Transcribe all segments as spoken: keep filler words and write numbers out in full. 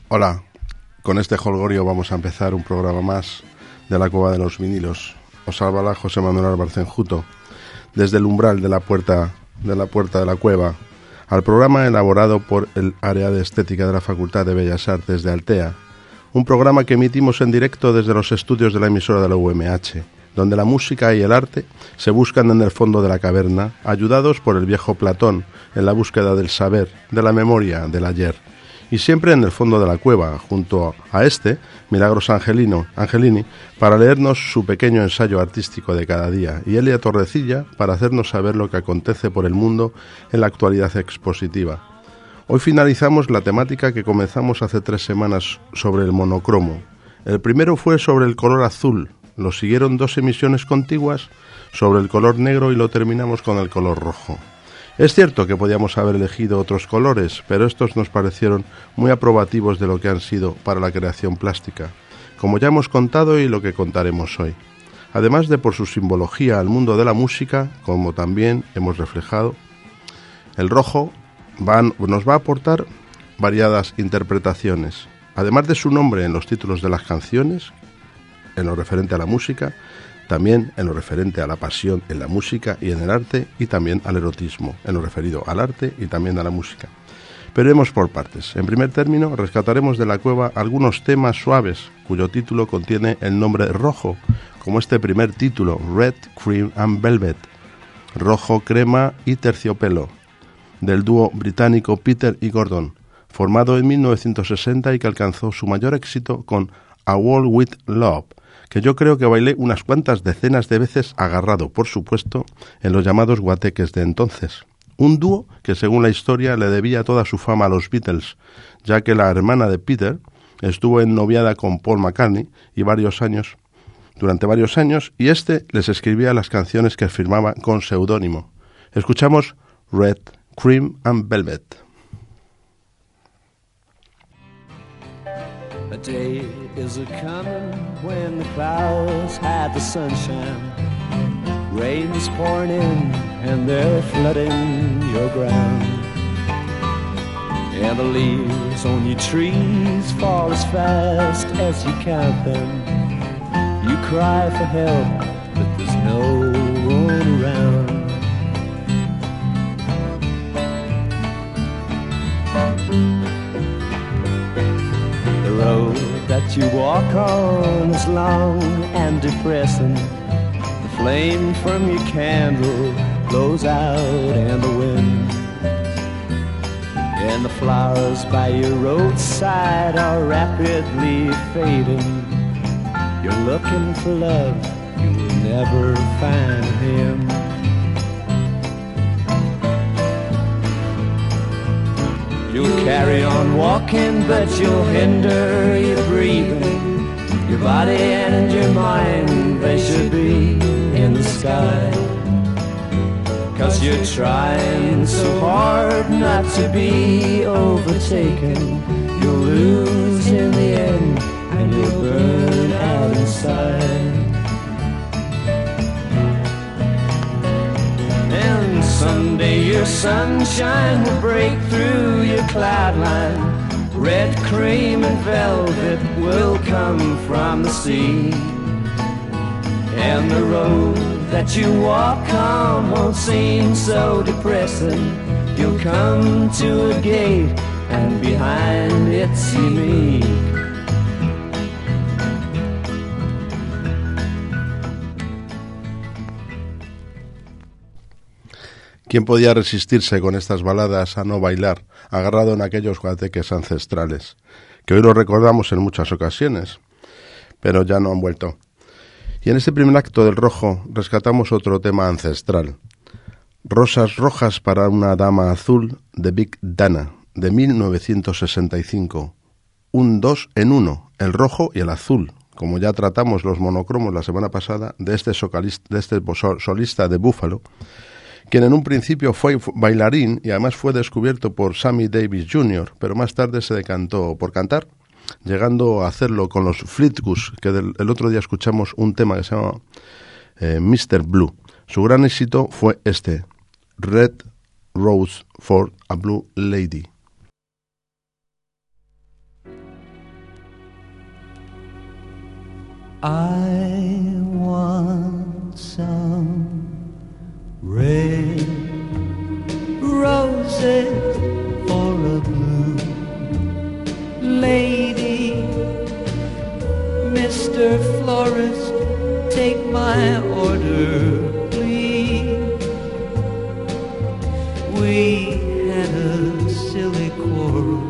Hola, con este jolgorio vamos a empezar un programa más de la Cueva de los Vinilos. Os habla José Manuel Albarcenjuto, desde el umbral de la puerta de la puerta de la cueva, al programa elaborado por el Área de Estética de la Facultad de Bellas Artes de Altea, un programa que emitimos en directo desde los estudios de la emisora de la U M H, donde la música y el arte se buscan en el fondo de la caverna, ayudados por el viejo Platón en la búsqueda del saber, de la memoria, del ayer, y siempre en el fondo de la cueva, junto a este, Milagros Angelino, Angelini, para leernos su pequeño ensayo artístico de cada día, y Elia Torrecilla para hacernos saber lo que acontece por el mundo en la actualidad expositiva. Hoy finalizamos la temática que comenzamos hace tres semanas sobre el monocromo. El primero fue sobre el color azul, lo siguieron dos emisiones contiguas sobre el color negro y lo terminamos con el color rojo. Es cierto que podíamos haber elegido otros colores, pero estos nos parecieron muy aprobativos de lo que han sido para la creación plástica, como ya hemos contado y lo que contaremos hoy. Además de por su simbología al mundo de la música, como también hemos reflejado, el rojo va, nos va a aportar variadas interpretaciones. Además de su nombre en los títulos de las canciones, en lo referente a la música, también en lo referente a la pasión en la música y en el arte, y también al erotismo, en lo referido al arte y también a la música. Pero iremos por partes. En primer término, rescataremos de la cueva algunos temas suaves, cuyo título contiene el nombre rojo, como este primer título, Red, Cream and Velvet, rojo, crema y terciopelo, del dúo británico Peter y Gordon, formado en mil novecientos sesenta y que alcanzó su mayor éxito con A World with Love, que yo creo que bailé unas cuantas decenas de veces agarrado, por supuesto, en los llamados guateques de entonces. Un dúo que, según la historia, le debía toda su fama a los Beatles, ya que la hermana de Peter estuvo ennoviada con Paul McCartney y varios años, durante varios años, y este les escribía las canciones que firmaba con seudónimo. Escuchamos Red, Cream and Velvet. A day is a-comin' when the clouds hide the sunshine. Rain's pouring in and they're flooding your ground. And the leaves on your trees fall as fast as you count them. You cry for help, but there's no one around. The road that you walk on is long and depressing. The flame from your candle blows out in the wind. And the flowers by your roadside are rapidly fading. You're looking for love, you will never find him. You'll carry on walking, but you'll hinder your breathing. Your body and your mind, they should be in the sky. 'Cause you're trying so hard not to be overtaken. You'll lose in the end, and you'll burn out inside. And someday your sunshine will break through your cloud line. Red, cream and velvet will come from the sea. And the road that you walk on won't seem so depressing. You'll come to a gate and behind it see me. ¿Quién podía resistirse con estas baladas a no bailar, agarrado en aquellos guateques ancestrales, que hoy lo recordamos en muchas ocasiones, pero ya no han vuelto? Y en este primer acto del rojo rescatamos otro tema ancestral, Rosas rojas para una dama azul, de Big Dana, de mil novecientos sesenta y cinco. Un dos en uno, el rojo y el azul, como ya tratamos los monocromos la semana pasada, de este, socalista, de este solista de Buffalo, quien en un principio fue bailarín y además fue descubierto por Sammy Davis junior, pero más tarde se decantó por cantar, llegando a hacerlo con los Fleetwood, que del, el otro día escuchamos un tema que se llama eh, mister Blue. Su gran éxito fue este, Red Rose for a Blue Lady. I want some red roses for a blue lady. Mister Florist, take my order, please. We had a silly quarrel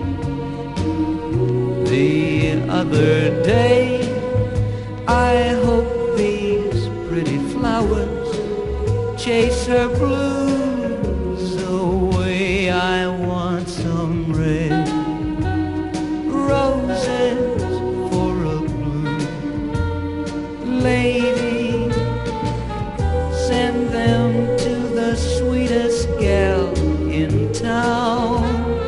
the other day. I hope these pretty flowers chase her blues away. I want some red roses for a blue lady. Send them to the sweetest gal in town.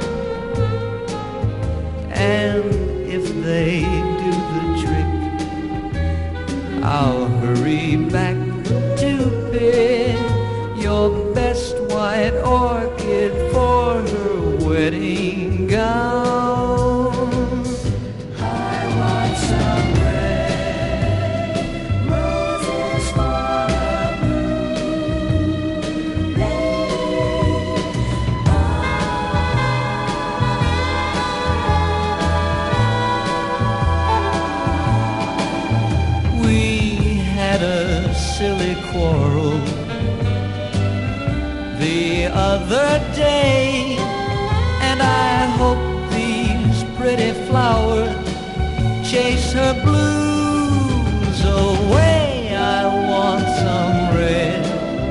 And if they do the trick, I'll hurry back to pick your best white orchid for her wedding gown. I want some red roses for a blue lady. We had a silly quarrel the other day, and I hope these pretty flowers chase her blues away. I want some red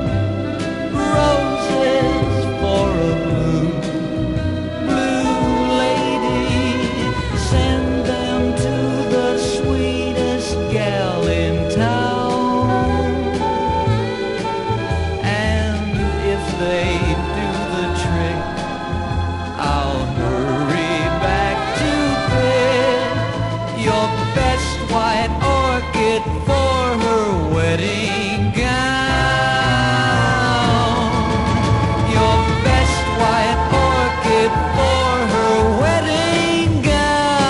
roses for a blue, blue lady. Send them to the sweetest gal in town. And if they do the trick, I'll hurry back to pick your best white orchid for her wedding gown. Your best white orchid for her wedding gown.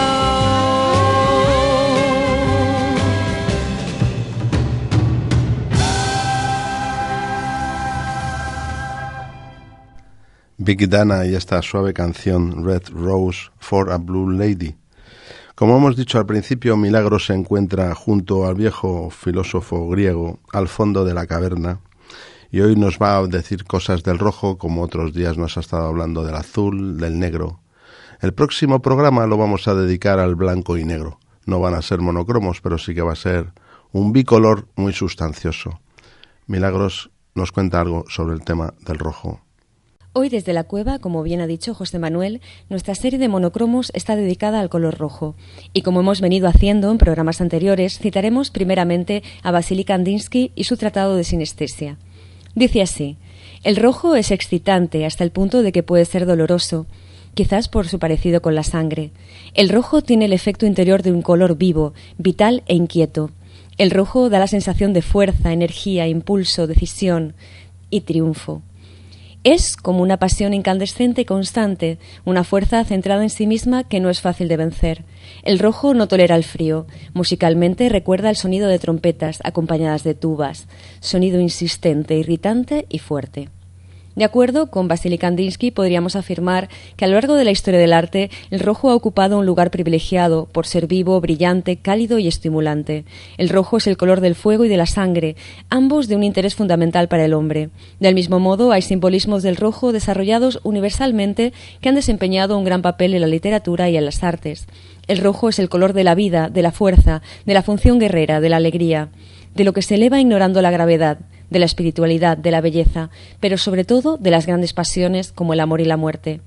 Big Dana y esta suave canción Red Rose for a Blue Lady. Como hemos dicho al principio, Milagros se encuentra junto al viejo filósofo griego al fondo de la caverna y hoy nos va a decir cosas del rojo, como otros días nos ha estado hablando del azul, del negro. El próximo programa lo vamos a dedicar al blanco y negro. No van a ser monocromos, pero sí que va a ser un bicolor muy sustancioso. Milagros nos cuenta algo sobre el tema del rojo. Hoy desde la cueva, como bien ha dicho José Manuel, nuestra serie de monocromos está dedicada al color rojo. Y como hemos venido haciendo en programas anteriores, citaremos primeramente a Vasily Kandinsky y su tratado de sinestesia. Dice así: el rojo es excitante hasta el punto de que puede ser doloroso, quizás por su parecido con la sangre. El rojo tiene el efecto interior de un color vivo, vital e inquieto. El rojo da la sensación de fuerza, energía, impulso, decisión y triunfo. Es como una pasión incandescente y constante, una fuerza centrada en sí misma que no es fácil de vencer. El rojo no tolera el frío. Musicalmente recuerda el sonido de trompetas acompañadas de tubas, sonido insistente, irritante y fuerte. De acuerdo con Vasily Kandinsky, podríamos afirmar que a lo largo de la historia del arte, el rojo ha ocupado un lugar privilegiado por ser vivo, brillante, cálido y estimulante. El rojo es el color del fuego y de la sangre, ambos de un interés fundamental para el hombre. Del mismo modo, hay simbolismos del rojo desarrollados universalmente que han desempeñado un gran papel en la literatura y en las artes. El rojo es el color de la vida, de la fuerza, de la función guerrera, de la alegría, de lo que se eleva ignorando la gravedad, de la espiritualidad, de la belleza, pero sobre todo de las grandes pasiones como el amor y la muerte.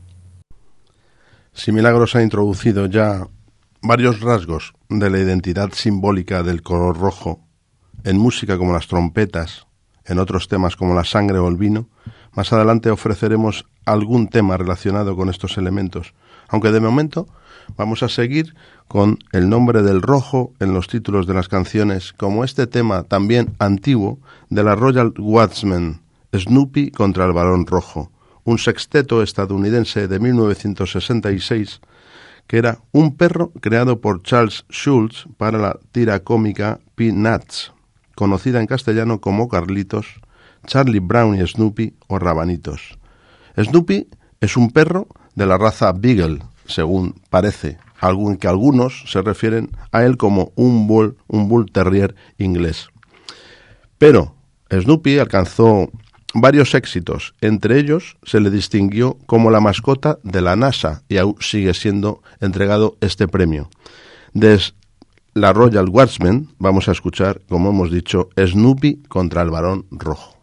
Si Milagros ha introducido ya varios rasgos de la identidad simbólica del color rojo, en música como las trompetas, en otros temas como la sangre o el vino, más adelante ofreceremos algún tema relacionado con estos elementos, aunque de momento vamos a seguir con el nombre del rojo en los títulos de las canciones, como este tema también antiguo de la Royal Watchman, Snoopy contra el Barón Rojo, un sexteto estadounidense de mil novecientos sesenta y seis que era un perro creado por Charles Schulz para la tira cómica Peanuts, conocida en castellano como Carlitos, Charlie Brown y Snoopy o Rabanitos. Snoopy es un perro de la raza Beagle, según parece, algún que algunos se refieren a él como un bull, un bull terrier inglés. Pero Snoopy alcanzó varios éxitos, entre ellos se le distinguió como la mascota de la NASA y aún sigue siendo entregado este premio. Desde la Royal Watchman vamos a escuchar, como hemos dicho, Snoopy contra el varón rojo.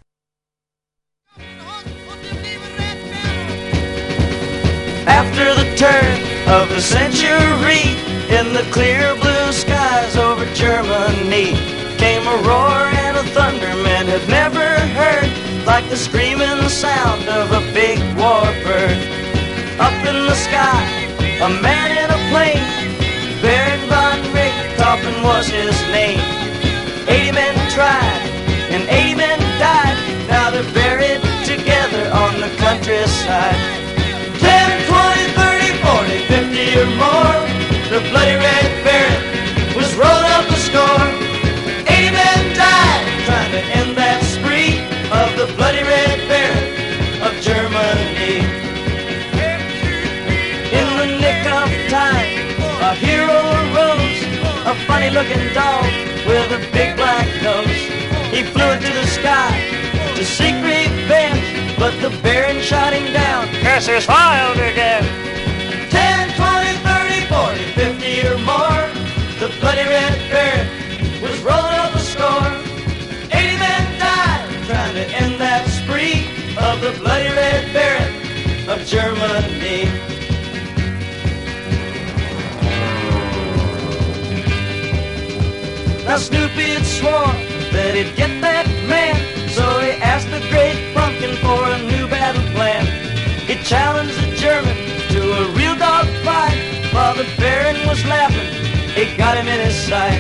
After the turn of the century, in the clear blue skies over Germany, came a roar and a thunder men had never heard, like the screaming sound of a big warbird. Up in the sky, a man in a plane, Baron von Richthofen was his name. Eighty men tried, and eighty men died, now they're buried together on the countryside. Ten, twenty, thirty, forty, fifty or more, the bloody red baron was rolling up the score. Eighty men died trying to end that spree of the bloody red baron of Germany. In the nick of time, a hero arose, a funny looking dog with a big black nose. He flew into the sky to seek revenge, but the baron shot him down. Curses filed again. Ten, twenty, thirty, forty, fifty or more, the bloody red baron was rolling up the score. Eighty men died trying to end that spree of the bloody red baron of Germany. Now Snoopy had sworn that he'd get that man, so he asked the great pumpkin for a new battle plan. He challenged the German to a real dog fight, while the baron was laughing, he got him in his sight.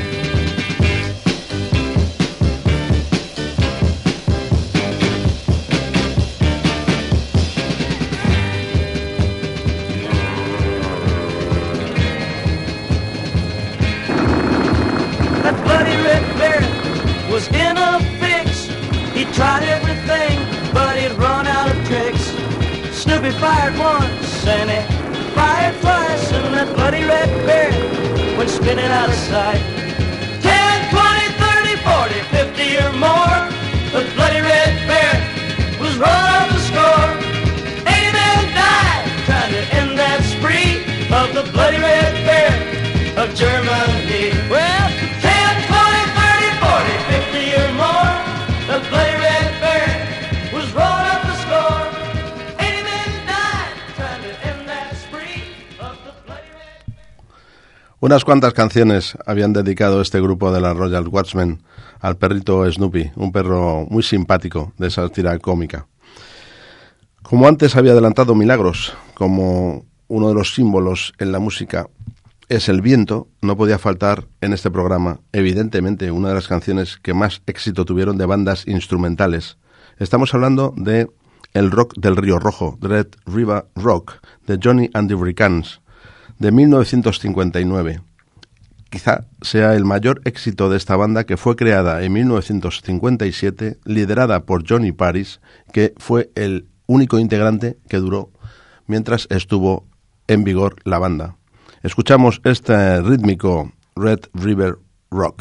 That bloody red baron was in a fix. He tried everything, but he'd run out of tricks. Snoopy fired once, and he fired twice, and that bloody red baron went spinning out of sight. Ten, twenty, thirty, forty, fifty or more, the bloody red baron was rolling up the score. Eighty men died trying to end that spree of the bloody red baron of Germany. Well, ten, twenty, thirty, forty, fifty or more, the bloody red baron was rolling up the score. Eighty men died trying to end that spree of the bloody red. Unas cuantas canciones habían dedicado este grupo de la Royal Watchman al perrito Snoopy, un perro muy simpático de esa tira cómica. Como antes había adelantado Milagros, como uno de los símbolos en la música es el viento, no podía faltar en este programa, evidentemente, una de las canciones que más éxito tuvieron de bandas instrumentales. Estamos hablando de El rock del Río Rojo, Red River Rock, de Johnny and the Hurricanes, de mil novecientos cincuenta y nueve. Quizá sea el mayor éxito de esta banda, que fue creada en mil novecientos cincuenta y siete, liderada por Johnny Paris, que fue el único integrante que duró mientras estuvo en vigor la banda. Escuchamos este rítmico Red River Rock.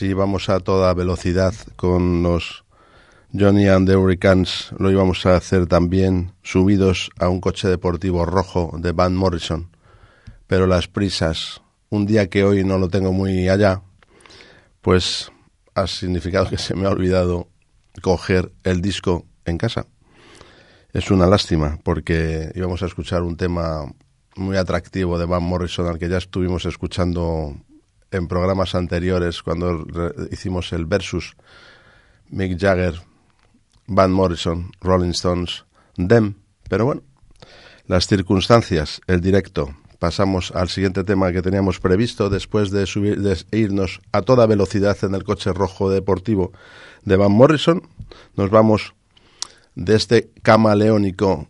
si vamos a toda velocidad con los Johnny and the Hurricanes, lo íbamos a hacer también subidos a un coche deportivo rojo de Van Morrison. Pero las prisas, un día que hoy no lo tengo muy allá, pues ha significado que se me ha olvidado coger el disco en casa. Es una lástima, porque íbamos a escuchar un tema muy atractivo de Van Morrison, al que ya estuvimos escuchando en programas anteriores cuando hicimos el versus Mick Jagger, Van Morrison, Rolling Stones, Them. Pero bueno, las circunstancias, el directo. Pasamos al siguiente tema que teníamos previsto después de, subir, de irnos a toda velocidad en el coche rojo deportivo de Van Morrison. Nos vamos de este camaleónico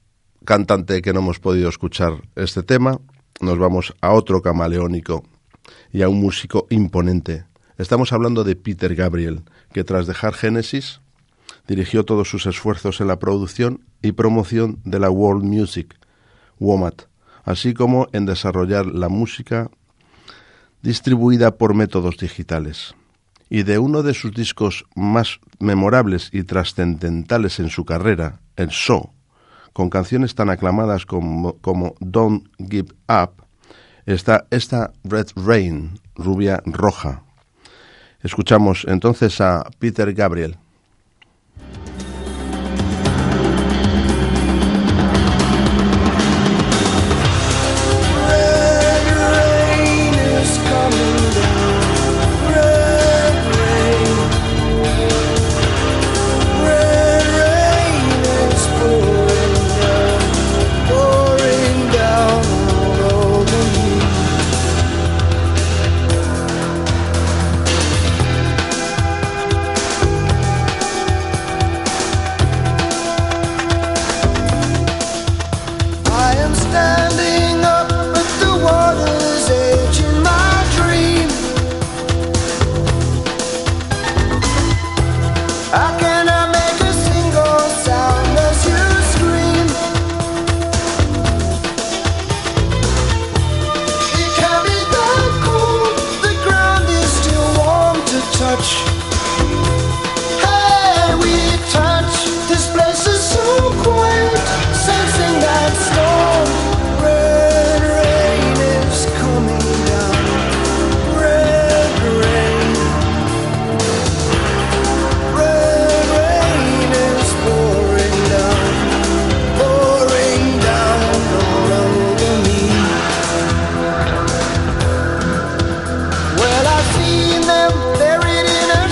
cantante que no hemos podido escuchar este tema, nos vamos a otro camaleónico y a un músico imponente. Estamos hablando de Peter Gabriel, que tras dejar Genesis dirigió todos sus esfuerzos en la producción y promoción de la World Music, W M A T, así como en desarrollar la música distribuida por métodos digitales. Y de uno de sus discos más memorables y trascendentales en su carrera, el So, con canciones tan aclamadas como, como Don't Give Up, está esta Red Rain, rubia roja. Escuchamos entonces a Peter Gabriel. Well, I've seen them buried in a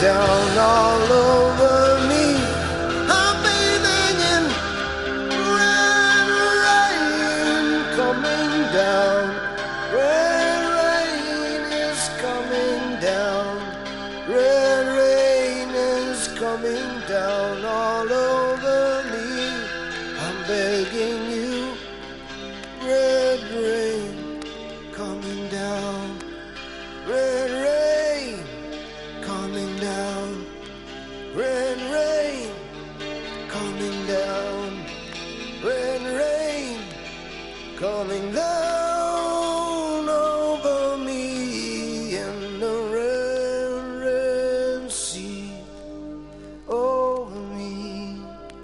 down all over me. I'm bathing in red rain coming down. Red rain is coming down. Red rain is coming down all over me. I'm begging you, red rain coming down. Red rain coming down. Red rain coming down. Red rain coming down over me in the red, red sea. Over me,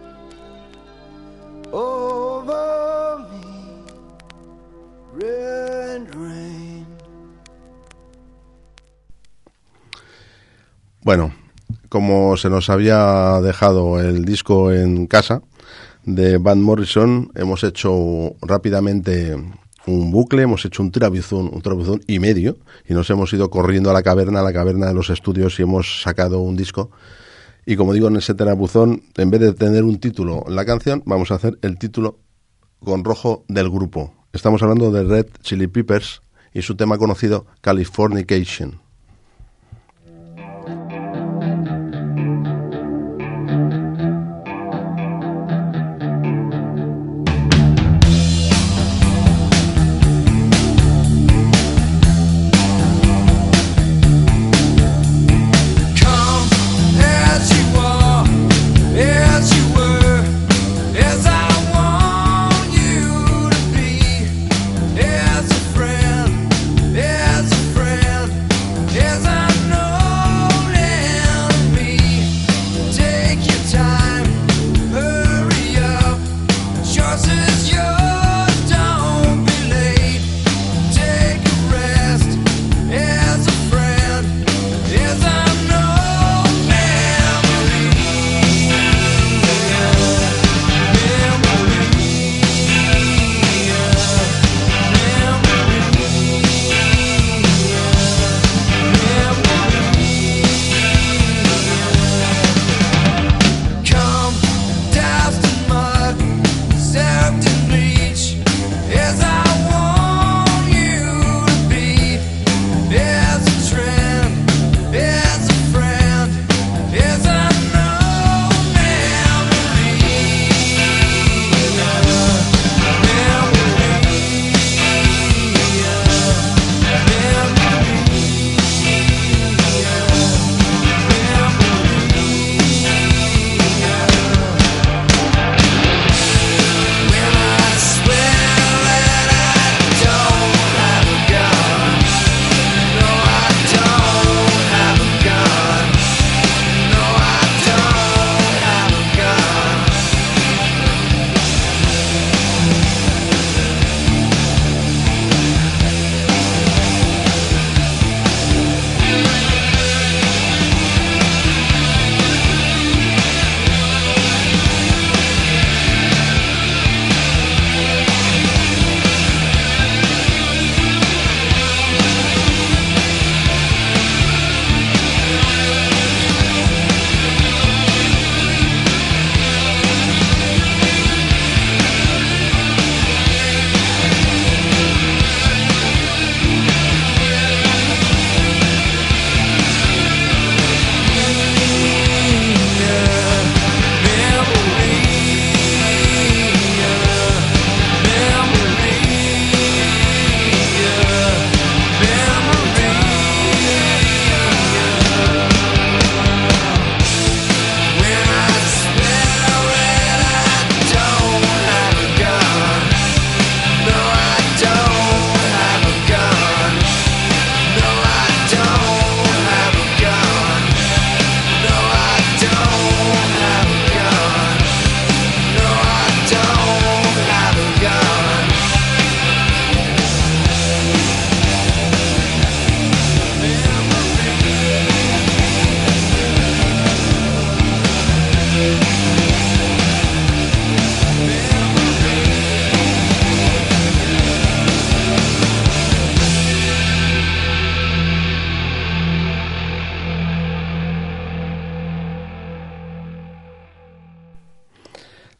over me, red rain. Bueno, como se nos había dejado el disco en casa de Van Morrison, hemos hecho rápidamente un bucle, hemos hecho un trabuzón, un trabuzón y medio, y nos hemos ido corriendo a la caverna, a la caverna de los estudios, y hemos sacado un disco. Y como digo, en ese trabuzón, en vez de tener un título en la canción, vamos a hacer el título con rojo del grupo. Estamos hablando de Red Chili Peppers y su tema conocido, Californication. As a friend, as a friend.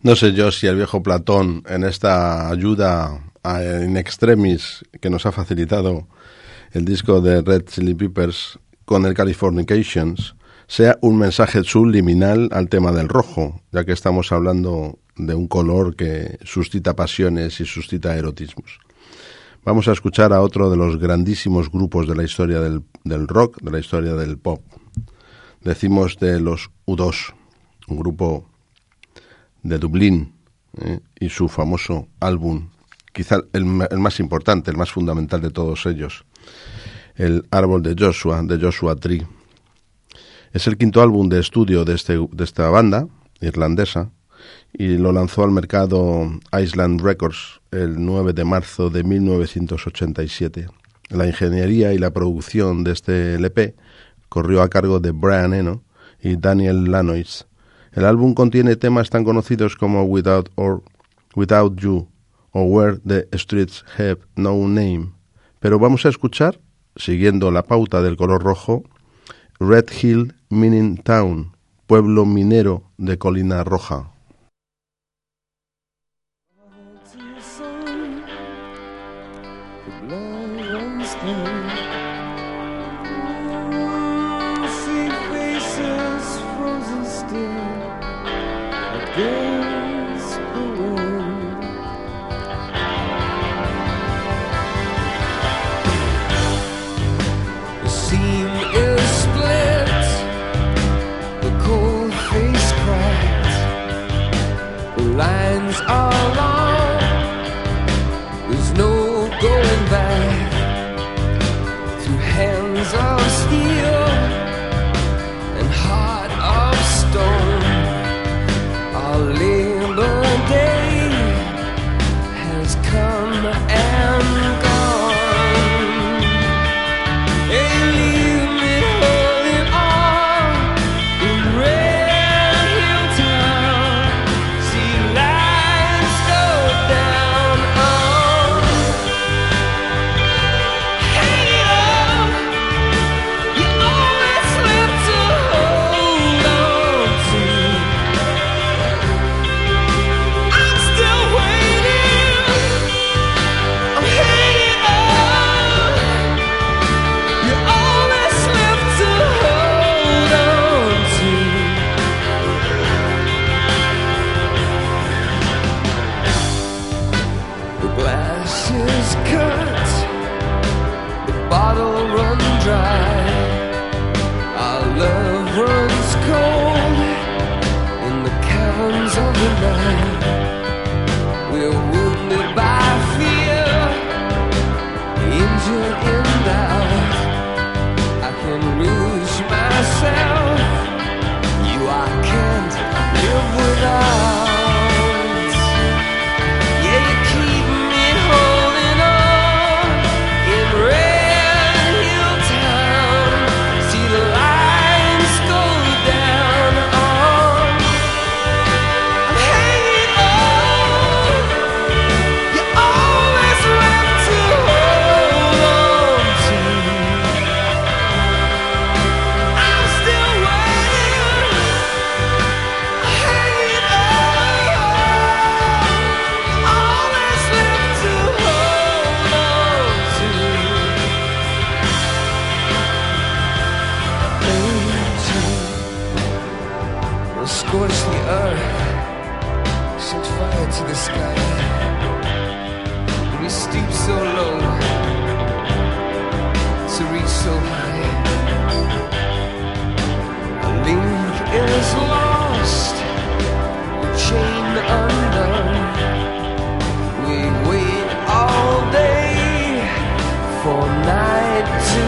No sé yo si el viejo Platón, en esta ayuda a, in extremis que nos ha facilitado el disco de Red Chili Peppers con el Californications, sea un mensaje subliminal al tema del rojo, ya que estamos hablando de un color que suscita pasiones y suscita erotismos. Vamos a escuchar a otro de los grandísimos grupos de la historia del, del rock, de la historia del pop. Decimos de los U dos, un grupo de Dublín, ¿eh? y su famoso álbum, quizá el, el más importante, el más fundamental de todos ellos, el Árbol de Joshua, de Joshua Tree. Es el quinto álbum de estudio de, este, de esta banda irlandesa y lo lanzó al mercado Island Records el nueve de marzo de mil novecientos ochenta y siete. La ingeniería y la producción de este L P corrió a cargo de Brian Eno y Daniel Lanois. El álbum contiene temas tan conocidos como Without or Without You o Where the Streets Have No Name, pero vamos a escuchar, siguiendo la pauta del color rojo, Red Hill Mining Town, pueblo minero de Colina Roja. Lines are long, there's no going back. Through hands of steel and heart of stone, our labor day has come and gone. Hey, leave me holding on in Red Hill Town. See lights go down on. Hang it up, you always live to hold on to. I'm still waiting, I'm hanging up, you always live to hold on to. The glass is cut, the bottle run dry, our love runs cold in the caverns of the night. We're wounded by fear, injured in doubt. I can lose myself, you I can't live without. Yeah, you keep me holding on in Red Hill Town. See the lines go down on. I'm hanging on, you always left to hold on to. I'm still waiting, hanging on, always left to hold on to. Angel will scorch the earth, set fire to the sky. We stoop so low to reach so high. A link is lost, a chain undone. We wait all day for night to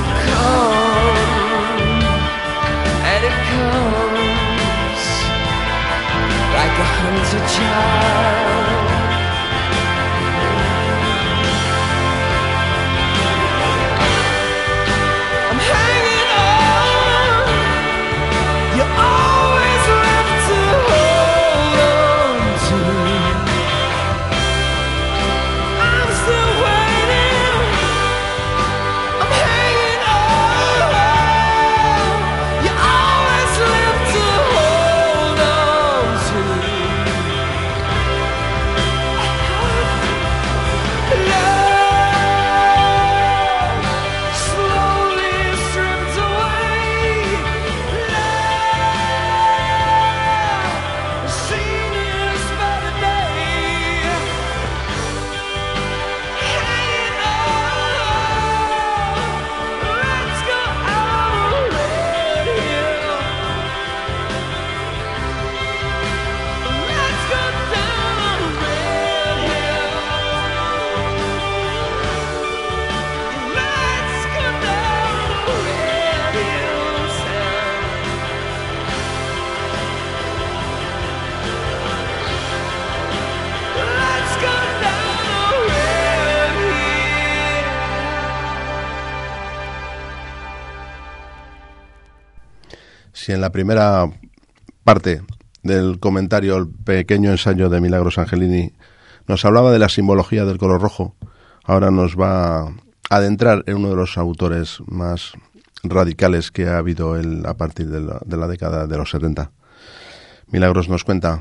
come, and it comes like a hunted child. si en la primera parte del comentario, el pequeño ensayo de Milagros Angelini, nos hablaba de la simbología del color rojo, ahora nos va a adentrar en uno de los autores más radicales que ha habido el, a partir de la, de la década de los setenta. Milagros nos cuenta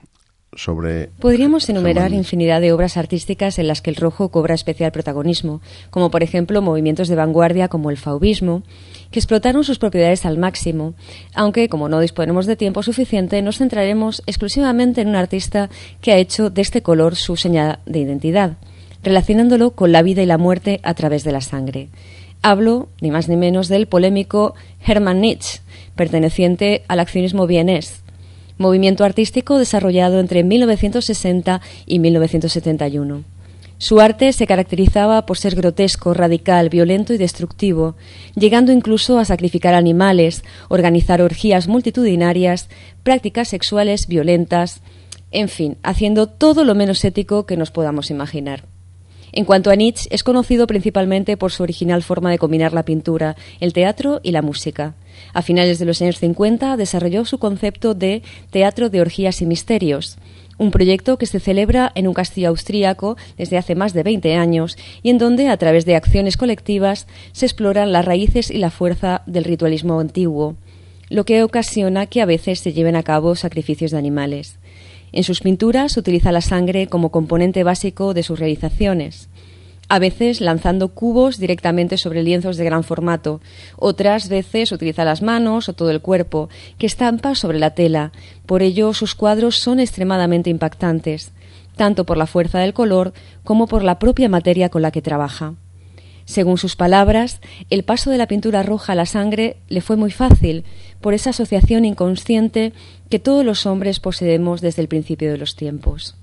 sobre... Podríamos enumerar infinidad de obras artísticas en las que el rojo cobra especial protagonismo, como por ejemplo movimientos de vanguardia como el fauvismo, que explotaron sus propiedades al máximo, aunque como no disponemos de tiempo suficiente nos centraremos exclusivamente en un artista que ha hecho de este color su señal de identidad, relacionándolo con la vida y la muerte a través de la sangre. Hablo, ni más ni menos, del polémico Hermann Nietzsche, perteneciente al accionismo vienés, movimiento artístico desarrollado entre mil novecientos sesenta y mil novecientos setenta y uno. Su arte se caracterizaba por ser grotesco, radical, violento y destructivo, llegando incluso a sacrificar animales, organizar orgías multitudinarias, prácticas sexuales violentas, en fin, haciendo todo lo menos ético que nos podamos imaginar. En cuanto a Nietzsche, es conocido principalmente por su original forma de combinar la pintura, el teatro y la música. A finales de los años cincuenta desarrolló su concepto de teatro de orgías y misterios, un proyecto que se celebra en un castillo austríaco desde hace más de veinte años y en donde, a través de acciones colectivas, se exploran las raíces y la fuerza del ritualismo antiguo, lo que ocasiona que a veces se lleven a cabo sacrificios de animales. En sus pinturas utiliza la sangre como componente básico de sus realizaciones, a veces lanzando cubos directamente sobre lienzos de gran formato, otras veces utiliza las manos o todo el cuerpo, que estampa sobre la tela. Por ello, sus cuadros son extremadamente impactantes, tanto por la fuerza del color como por la propia materia con la que trabaja. Según sus palabras, el paso de la pintura roja a la sangre le fue muy fácil, por esa asociación inconsciente que todos los hombres poseemos desde el principio de los tiempos.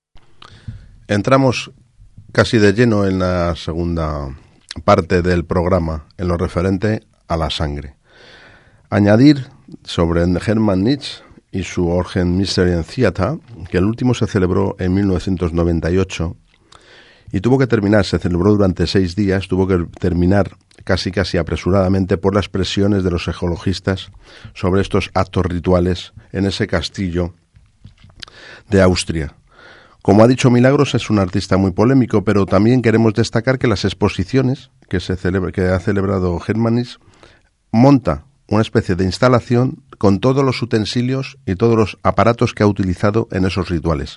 Entramos casi de lleno en la segunda parte del programa, en lo referente a la sangre. Añadir sobre Hermann Nietzsche y su Orgen Mystery Theater, que el último se celebró en mil novecientos noventa y ocho, y tuvo que terminar, se celebró durante seis días, tuvo que terminar casi casi apresuradamente por las presiones de los ecologistas sobre estos actos rituales en ese castillo de Austria. Como ha dicho Milagros, es un artista muy polémico, pero también queremos destacar que las exposiciones que, se celebra, que ha celebrado Hermann Nietzsche monta una especie de instalación con todos los utensilios y todos los aparatos que ha utilizado en esos rituales.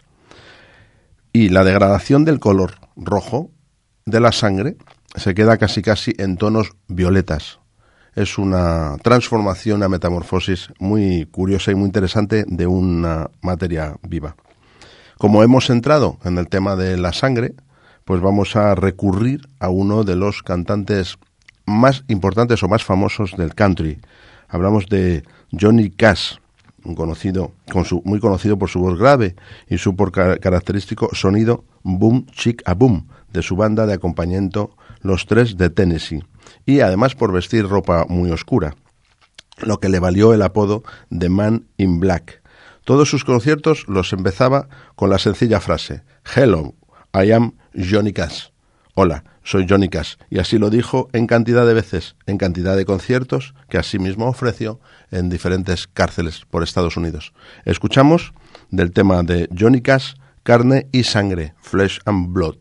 Y la degradación del color rojo de la sangre se queda casi casi en tonos violetas. Es una transformación, una metamorfosis muy curiosa y muy interesante de una materia viva. Como hemos entrado en el tema de la sangre, pues vamos a recurrir a uno de los cantantes más importantes o más famosos del country. Hablamos de Johnny Cash, un conocido, con su, muy conocido por su voz grave y su por car- característico sonido boom chick a boom de su banda de acompañamiento Los Tres de Tennessee, y además por vestir ropa muy oscura, lo que le valió el apodo de Man in Black. Todos sus conciertos los empezaba con la sencilla frase: Hello, I am Johnny Cash. Hola, soy Johnny Cash. Y así lo dijo en cantidad de veces, en cantidad de conciertos que asimismo ofreció en diferentes cárceles por Estados Unidos. Escuchamos del tema de Johnny Cash, Carne y Sangre, Flesh and Blood.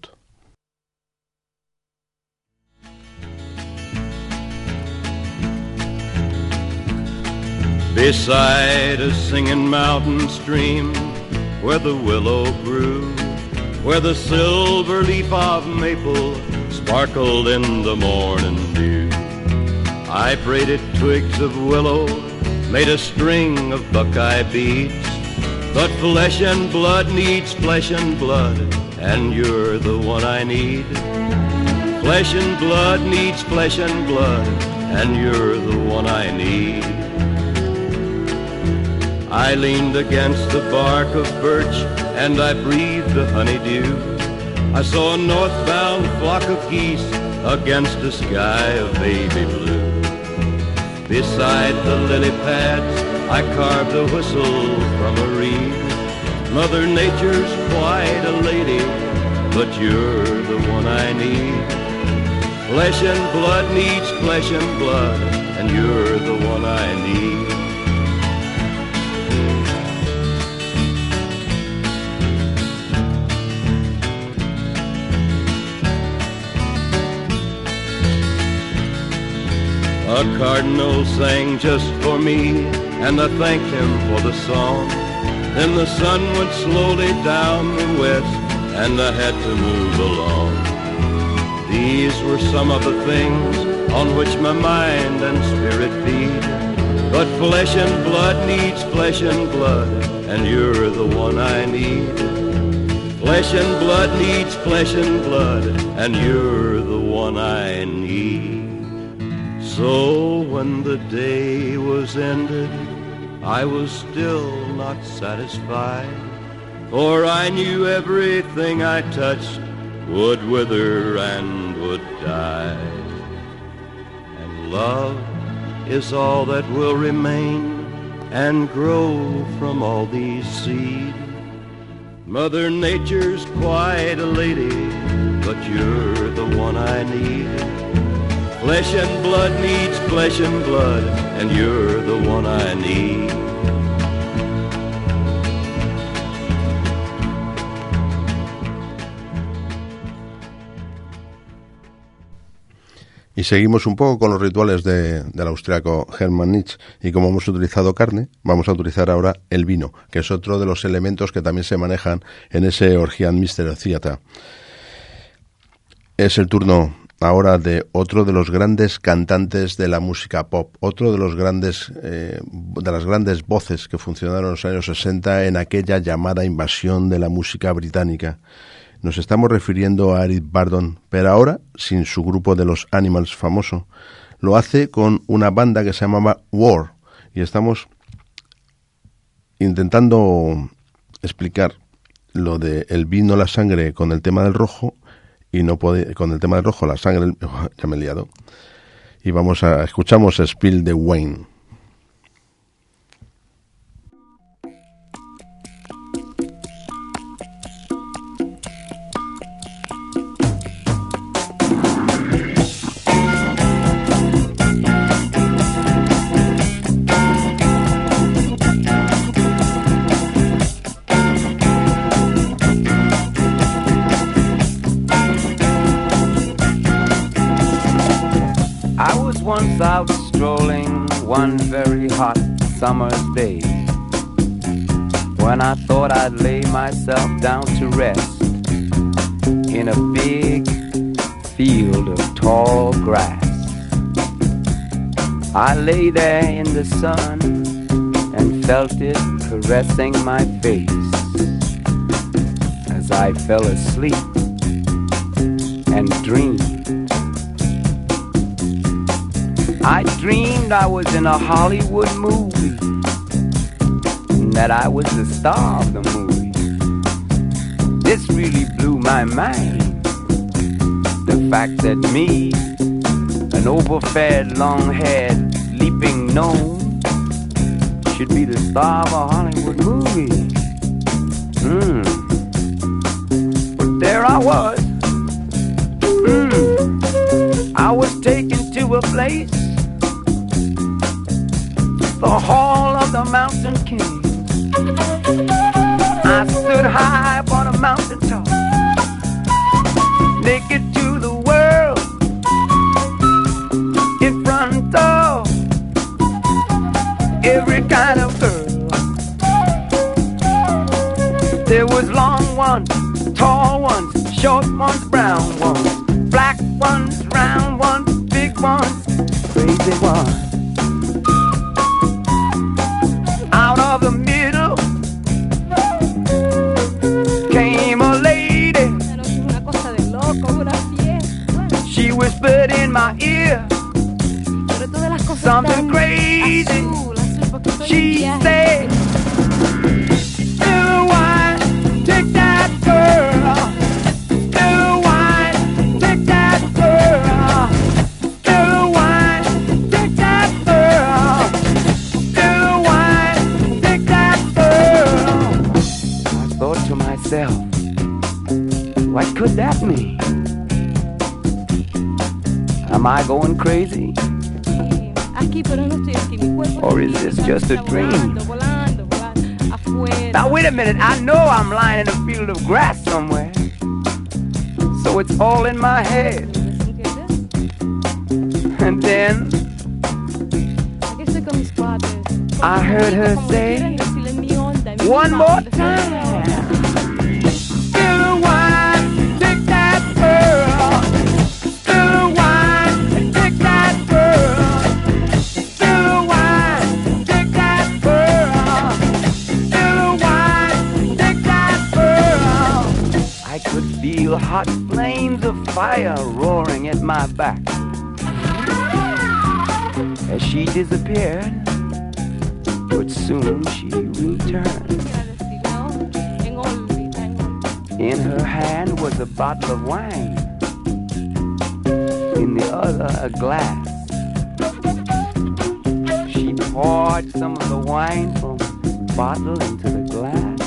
Beside a singing mountain stream, where the willow grew, where the silver leaf of maple sparkled in the morning dew, I braided twigs of willow, made a string of buckeye beads. But flesh and blood needs flesh and blood, and you're the one I need. Flesh and blood needs flesh and blood, and you're the one I need. I leaned against the bark of birch, and I breathed the honeydew. I saw a northbound flock of geese against a sky of baby blue. Beside the lily pads, I carved a whistle from a reed. Mother Nature's quite a lady, but you're the one I need. Flesh and blood needs flesh and blood, and you're the one I need. A cardinal sang just for me, and I thanked him for the song. Then the sun went slowly down the west, and I had to move along. These were some of the things on which my mind and spirit feed. But flesh and blood needs flesh and blood, and you're the one I need. Flesh and blood needs flesh and blood, and you're the one I need. So when the day was ended, I was still not satisfied, for I knew everything I touched would wither and would die. And love is all that will remain and grow from all these seeds. Mother Nature's quite a lady, but you're the one I need. Flesh and blood needs flesh and blood, and you're the one I need. Y seguimos un poco con los rituales de, del austriaco Hermann Nietzsche, y como hemos utilizado carne, vamos a utilizar ahora el vino, que es otro de los elementos que también se manejan en ese Orgian Mystery Theater. Es el turno ahora de otro de los grandes cantantes de la música pop, otro de los grandes eh, de las grandes voces que funcionaron en los años sesenta en aquella llamada invasión de la música británica. Nos estamos refiriendo a Eric Burdon, pero ahora sin su grupo de los Animals famoso. Lo hace con una banda que se llamaba War, y estamos intentando explicar lo de el vino, la sangre con el tema del rojo, y no puede, con el tema del rojo, la sangre, ya me he liado. Y vamos a, escuchamos Spill the Wine. Out strolling one very hot summer's day, when I thought I'd lay myself down to rest in a big field of tall grass. I lay there in the sun and felt it caressing my face as I fell asleep and dreamed. I dreamed I was in a Hollywood movie, and that I was the star of the movie. This really blew my mind, the fact that me, an overfed, long-haired, leaping gnome, should be the star of a Hollywood movie. Hmm. But there I was. Hmm. I was taken to a place, the Hall of the Mountain King. I stood high upon a mountain top, naked to the world, in front of every kind of girl. There was long ones, tall ones, short ones, brown ones, black ones, round ones, big ones, crazy ones. Out of the middle came a lady. She whispered in my ear something crazy. She said, "Do I take that girl? Do I take that girl? Do I take that girl? Do I take that girl?" I thought to myself, what could that mean? Am I going crazy? Or is this just a dream? Now wait a minute, I know I'm lying in a field of grass somewhere, so it's all in my head. And then I heard her say one more time. Spill the wine, take that pearl. Spill the wine, take that pearl. Spill the wine, take that pearl. Spill the wine, take that pearl. I could feel hot flames of fire roaring at my back. As she disappeared, but soon she returned. In her hand was a bottle of wine, in the other a glass. She poured some of the wine from the bottle into the glass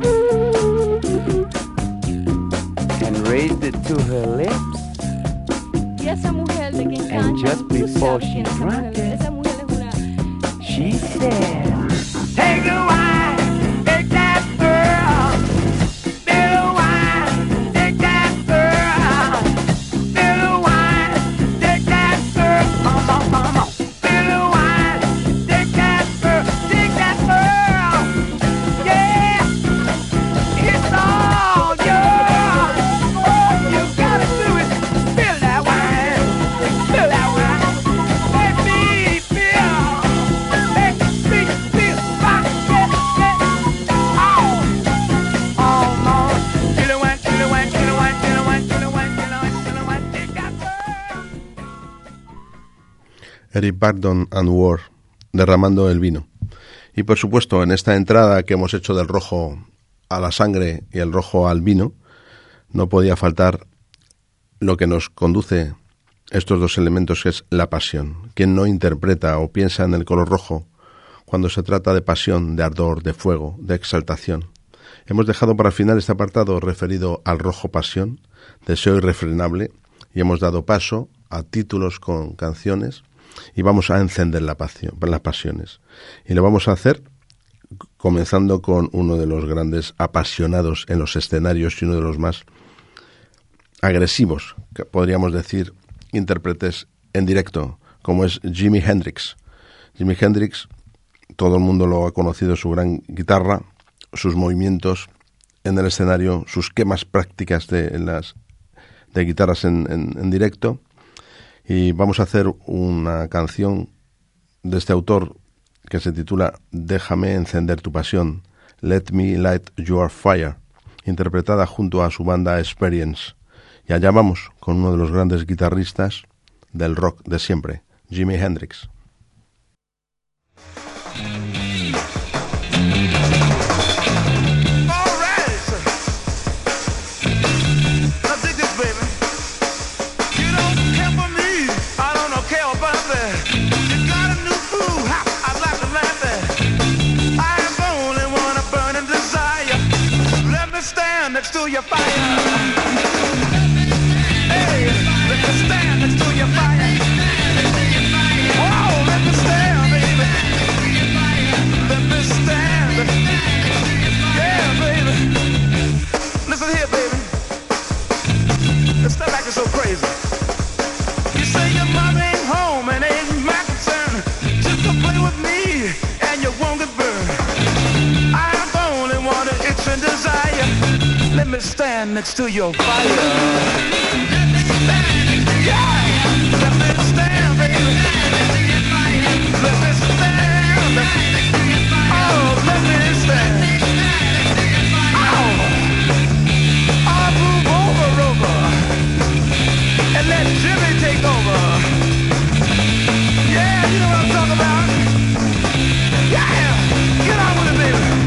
and raised it to her lips. And just before she drank it, she said, take the wine, take that girl. Spill the wine, take that girl. Spill the wine, take that girl. Come on, come on. Spill the wine, take that girl. Take that girl. Yeah, it's all yours. All you gotta do is spill that wine. Spill that wine. Let me feel. Let me feel. Rock it, it. Oh, oh, Lord. Spill the wine, spill the wine, spill the wine, spill the wine, spill the wine, spill the wine, spill the wine. Take that girl. Eric Burdon and Ward, derramando el vino. Y por supuesto, en esta entrada que hemos hecho del rojo a la sangre y el rojo al vino, no podía faltar lo que nos conduce estos dos elementos, que es la pasión. ¿Quién no interpreta o piensa en el color rojo cuando se trata de pasión, de ardor, de fuego, de exaltación? Hemos dejado para el final este apartado referido al rojo pasión, deseo irrefrenable, y hemos dado paso a títulos con canciones y vamos a encender la pasión, las pasiones. Y lo vamos a hacer comenzando con uno de los grandes apasionados en los escenarios y uno de los más agresivos, que podríamos decir, intérpretes en directo, como es Jimi Hendrix. Jimi Hendrix, todo el mundo lo ha conocido, su gran guitarra, sus movimientos en el escenario, sus quemas prácticas de, en las, de guitarras en, en, en directo. Y vamos a hacer una canción de este autor que se titula Déjame encender tu pasión, Let Me Light Your Fire, interpretada junto a su banda Experience. Y allá vamos con uno de los grandes guitarristas del rock de siempre, Jimi Hendrix. Next to your fire. Hey, let me stand next to your fire. Oh, let me stand, baby. Let me stand. Yeah, baby. Listen here, baby. This stuff acting so crazy. You say your mother ain't home and ain't my concern. Just to play with me and you won't get burned. I am the only one that itch and desire. Let me stand next to your fire. Let me stand. Yeah. Let me stand, baby. Let me stand. Oh, let me stand. Oh, I'll move over, over, and let Jimmy take over. Yeah, you know what I'm talking about. Yeah, get on with it, baby.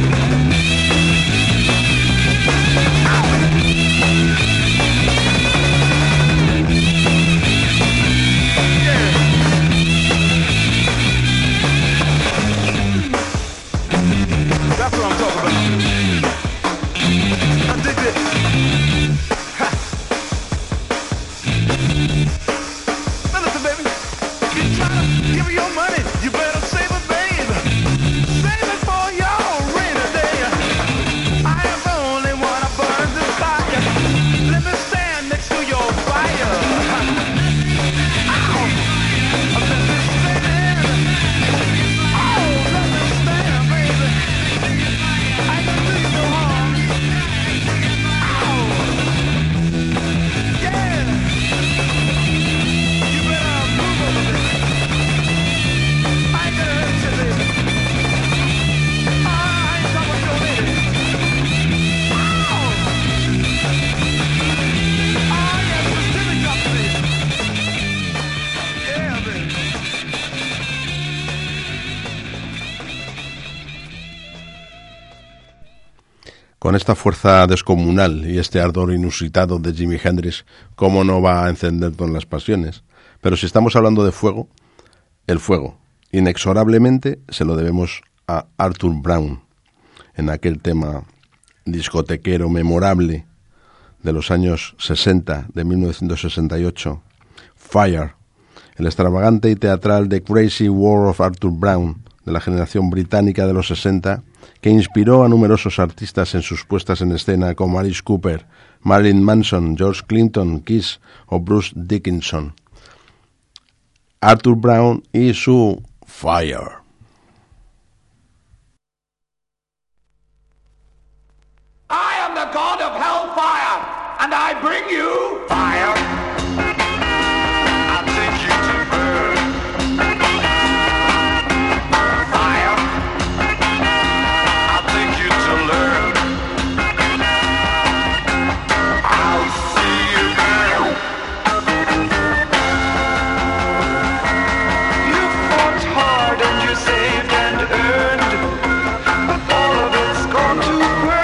Con esta fuerza descomunal y este ardor inusitado de Jimi Hendrix, ¿cómo no va a encendernos las pasiones? Pero si estamos hablando de fuego, el fuego, inexorablemente, se lo debemos a Arthur Brown, en aquel tema discotequero memorable de los años sesenta, de mil novecientos sesenta y ocho, Fire, el extravagante y teatral The Crazy World of Arthur Brown, de la generación británica de los sesenta, que inspiró a numerosos artistas en sus puestas en escena como Alice Cooper, Marilyn Manson, George Clinton, Kiss o Bruce Dickinson. Arthur Brown y su Fire. I am the god of hellfire, and I bring you fire. I'll take you to burn. Fire. I'll take you to learn. I'll see you burn. You fought hard and you saved and earned, but all of it's gone to burn.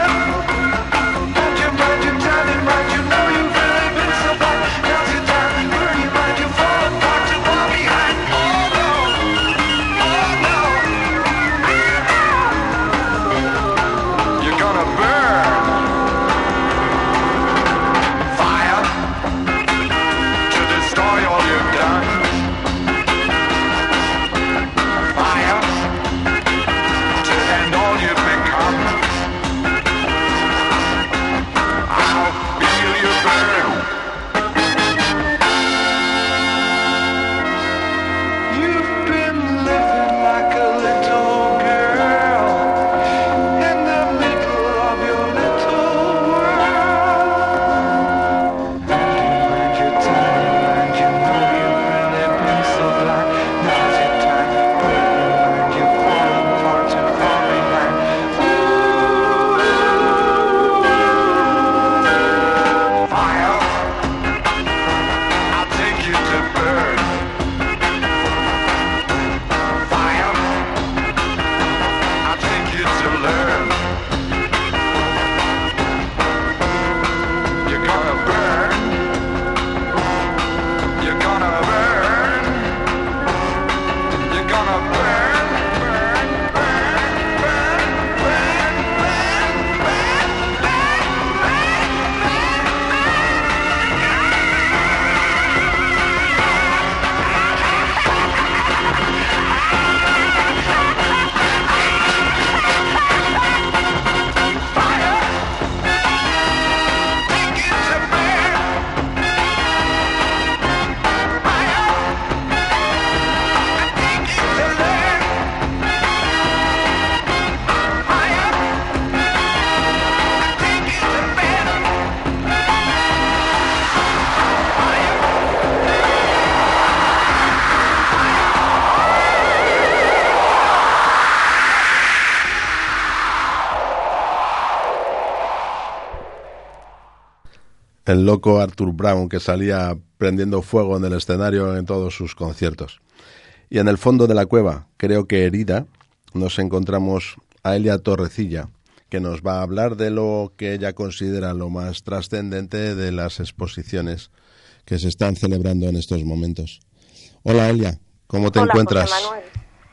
El loco Arthur Brown, que salía prendiendo fuego en el escenario en todos sus conciertos. Y en el fondo de la cueva, creo que herida, nos encontramos a Elia Torrecilla, que nos va a hablar de lo que ella considera lo más trascendente de las exposiciones que se están celebrando en estos momentos. Hola Elia, ¿cómo te Hola, encuentras? José Manuel.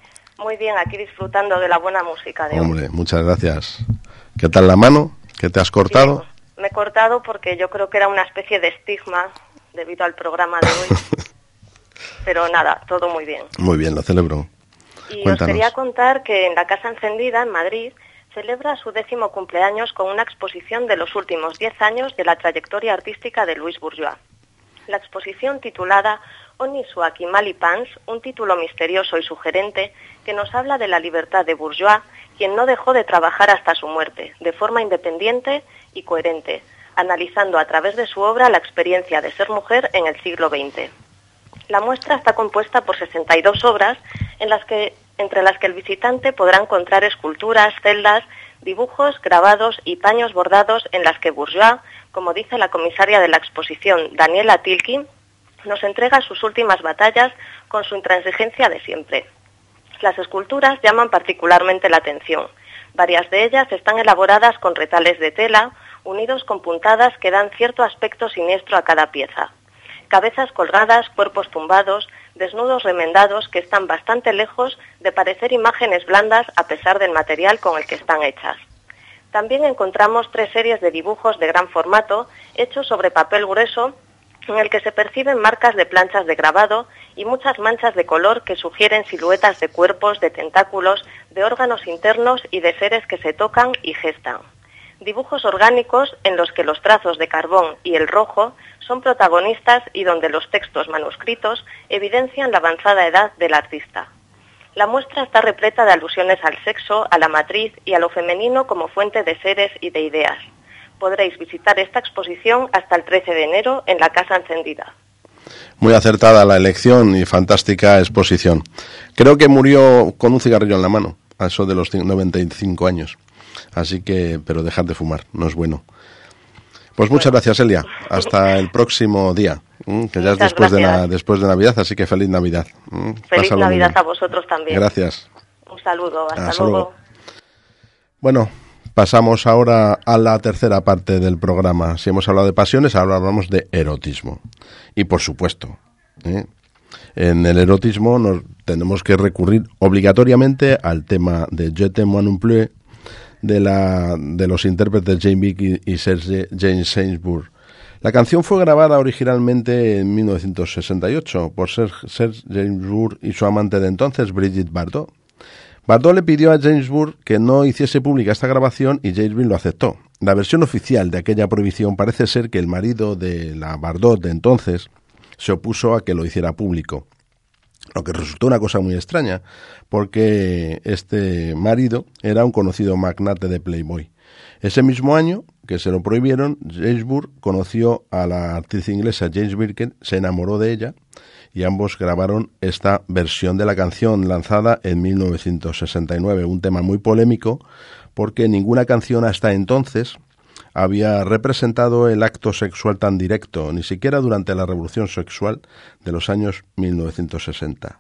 Muy bien, aquí disfrutando de la buena música de Hombre, hoy. muchas gracias. ¿Qué tal la mano? ¿Qué te has cortado? Bien, me he cortado porque yo creo que era una especie de estigma debido al programa de hoy. Pero nada, todo muy bien. Muy bien, lo celebro. Y Cuéntanos. os quería contar que en la Casa Encendida, en Madrid, celebra su décimo cumpleaños con una exposición de los últimos diez años de la trayectoria artística de Louis Bourgeois. La exposición titulada Onisuak y Malipans, un título misterioso y sugerente que nos habla de la libertad de Bourgeois, quien no dejó de trabajar hasta su muerte, de forma independiente y coherente, analizando a través de su obra la experiencia de ser mujer en el siglo veinte. La muestra está compuesta por sesenta y dos obras, en las que, entre las que el visitante podrá encontrar esculturas, celdas, dibujos, grabados y paños bordados en las que Bourgeois, como dice la comisaria de la exposición, Daniela Tilkin, nos entrega sus últimas batallas con su intransigencia de siempre. Las esculturas llaman particularmente la atención. Varias de ellas están elaboradas con retales de tela, unidos con puntadas que dan cierto aspecto siniestro a cada pieza. Cabezas colgadas, cuerpos tumbados, desnudos remendados que están bastante lejos de parecer imágenes blandas a pesar del material con el que están hechas. También encontramos tres series de dibujos de gran formato hechos sobre papel grueso en el que se perciben marcas de planchas de grabado y muchas manchas de color que sugieren siluetas de cuerpos, de tentáculos, de órganos internos y de seres que se tocan y gestan. Dibujos orgánicos en los que los trazos de carbón y el rojo son protagonistas y donde los textos manuscritos evidencian la avanzada edad del artista. La muestra está repleta de alusiones al sexo, a la matriz y a lo femenino como fuente de seres y de ideas. Podréis visitar esta exposición hasta el trece de enero en la Casa Encendida. Muy acertada la elección y fantástica exposición. Creo que murió con un cigarrillo en la mano, a eso de los noventa y cinco años. Así que, pero dejad de fumar, no es bueno. Pues muchas gracias, Elia. Hasta el próximo día, que ya es después de, la, después de Navidad, así que feliz Navidad. Feliz Pásalo Navidad a vosotros también. Gracias. Un saludo, hasta, hasta luego. luego. Bueno, pasamos ahora a la tercera parte del programa. Si hemos hablado de pasiones, ahora hablamos de erotismo. Y por supuesto, ¿eh? en el erotismo nos tenemos que recurrir obligatoriamente al tema de Je t'aime non plus, de, la, de los intérpretes Jane Vick y Serge James Gainsbourg. La canción fue grabada originalmente en mil novecientos sesenta y ocho por Serge Gainsbourg y su amante de entonces, Brigitte Bardot. Bardot le pidió a Gainsbourg que no hiciese pública esta grabación y Gainsbourg lo aceptó. La versión oficial de aquella prohibición parece ser que el marido de la Bardot de entonces se opuso a que lo hiciera público, lo que resultó una cosa muy extraña, porque este marido era un conocido magnate de Playboy. Ese mismo año que se lo prohibieron, Gainsbourg conoció a la actriz inglesa Jane Birkin, se enamoró de ella y ambos grabaron esta versión de la canción lanzada en mil novecientos sesenta y nueve, un tema muy polémico porque ninguna canción hasta entonces había representado el acto sexual tan directo, ni siquiera durante la revolución sexual de los años mil novecientos sesenta.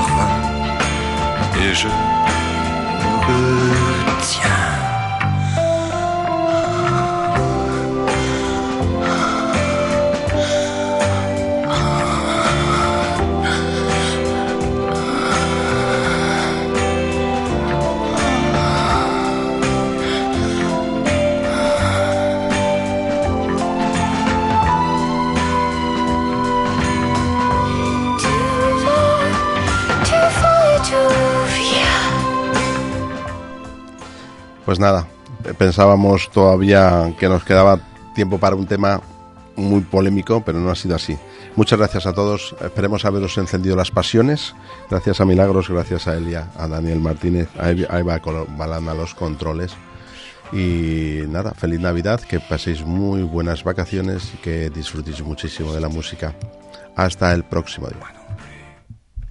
Et je me retiens. Pues nada, pensábamos todavía que nos quedaba tiempo para un tema muy polémico, pero no ha sido así. Muchas gracias a todos, esperemos haberos encendido las pasiones. Gracias a Milagros, gracias a Elia, a Daniel Martínez, a Eva Balán a los controles. Y nada, feliz Navidad, que paséis muy buenas vacaciones y que disfrutéis muchísimo de la música. Hasta el próximo día.